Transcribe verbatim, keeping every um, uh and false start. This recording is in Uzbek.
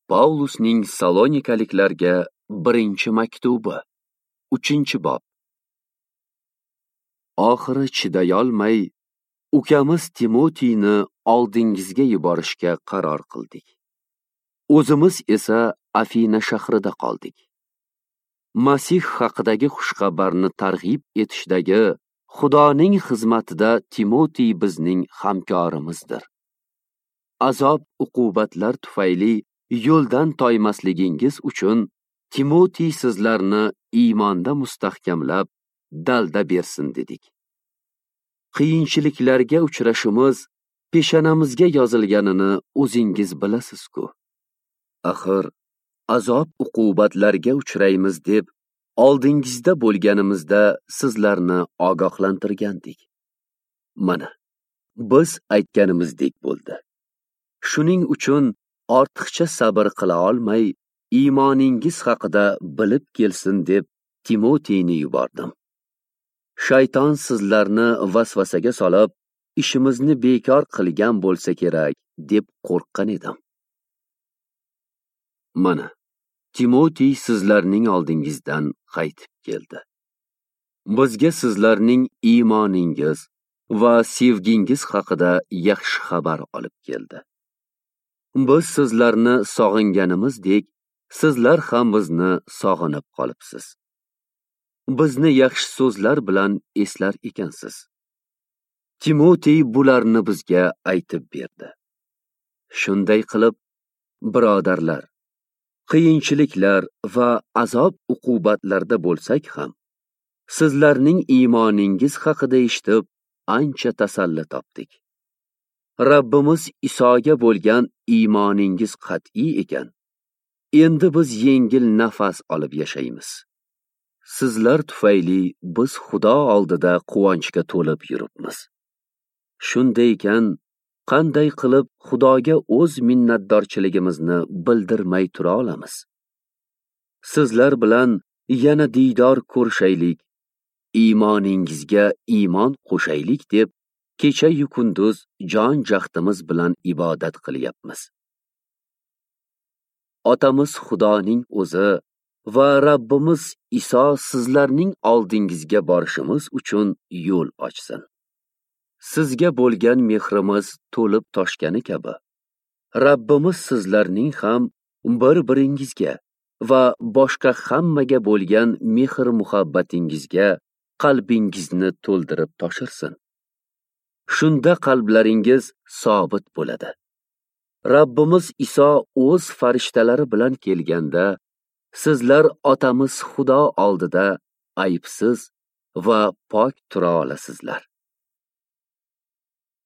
Pavlusning Salonikaliklarga birinchi maktubi, uchinchi bob. Oxiri chidayolmay, ukamiz Timotiyni oldingizga yuborishga qaror qildik. O'zimiz esa Afina shahrida qoldik. Masih haqidagi xushxabarni targ'ib etishdagi Xudoning xizmatida Timotiy bizning hamkorimizdir. Azob uqubatlar tufayli yo'ldan toymasligingiz uchun Timotiy sizlarni iymonda mustahkamlab, dalda bersin dedik. Qiyinchiliklarga uchrashimiz peshanamizga yozilganini o'zingiz bilasiz-ku. Axir azob uqubatlarga uchraymiz deb oldingizda bo'lganimizda sizlarni ogohlantirgandik. Mana, biz aytganimizdek bo'ldi. Shuning uchun ortiqcha sabr qila olmay, iymoningiz haqida bilib kelsin deb Timotiyni yubordim. Shayton sizlarni vasvasaga solib, ishimizni bekor qilgan bo'lsa kerak deb qo'rqqan edim. Mana, Timotiy sizlarning oldingizdan qaytib keldi. Bizga sizlarning iymoningiz va sevgingiz haqida yaxshi xabar olib keldi. Biz sizlarni sog'inganimizdek, sizlar ham bizni sog'inib qolibsiz. Bizni yaxshi so'zlar bilan eslar ekansiz. Timotiy bularni bizga aytib berdi. Shunday qilib, birodarlar, qiyinchiliklar va azob uqubatlarda bo'lsak ham, sizlarning iymoningiz haqida eshitib, ancha tasalli topdik. Rabbimiz Isoga bo'lgan iymoningiz qat'iy ekan. Endi biz yengil nafas olib yashaymiz. Sizlar tufayli biz Xudo oldida quvonchga to'lib yuribmiz. Shunday ekan, qanday qilib Xudoga o'z minnatdorchiligimizni bildirmay tura olamiz? Sizlar bilan yana diydor ko'rishaylik, iymoningizga iymon qo'shaylik deb kecha-yu kunduz jon jahdimiz bilan ibodat qilyapmiz. Otamiz Xudoning o'zi va Rabbimiz Iso sizlarning oldingizga borishimiz uchun yo'l ochsin. Sizga bo'lgan mehrimiz to'lib toshgani kabi, Rabbimiz sizlarning ham bir-biringizga va boshqa hammaga bo'lgan mehr-muhabbatingizga qalbingizni to'ldirib toshirsin. Shunda qalblaringiz sobit bo'ladi. Rabbimiz Iso o'z farishtalari bilan kelganda, sizlar otamiz Xudo oldida aybsiz va pok tura olasizlar.